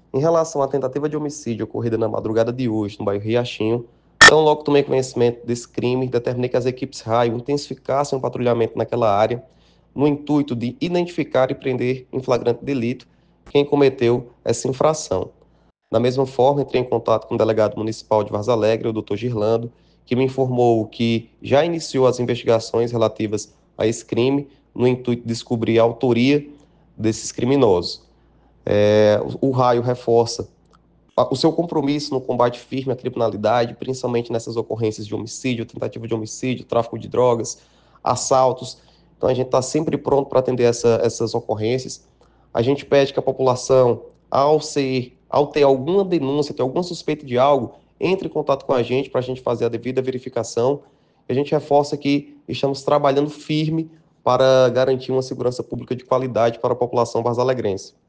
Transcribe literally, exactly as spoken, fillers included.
Em relação à tentativa de homicídio ocorrida na madrugada de hoje, no bairro Riachinho, tão logo tomei conhecimento desse crime, determinei que as equipes raio intensificassem o patrulhamento naquela área, no intuito de identificar e prender em flagrante delito quem cometeu essa infração. Da mesma forma, entrei em contato com o delegado municipal de Vargas Alegre, o doutor Girlando, que me informou que já iniciou as investigações relativas a esse crime, no intuito de descobrir a autoria desses criminosos. É, o, o raio reforça o seu compromisso no combate firme à criminalidade, principalmente nessas ocorrências de homicídio, tentativa de homicídio, tráfico de drogas, assaltos. Então a gente está sempre pronto para atender essa, essas ocorrências. A gente pede que a população, ao ser, ao ter alguma denúncia, ter alguma suspeita de algo, entre em contato com a gente para a gente fazer a devida verificação. E a gente reforça que estamos trabalhando firme para garantir uma segurança pública de qualidade para a população vazalegrense.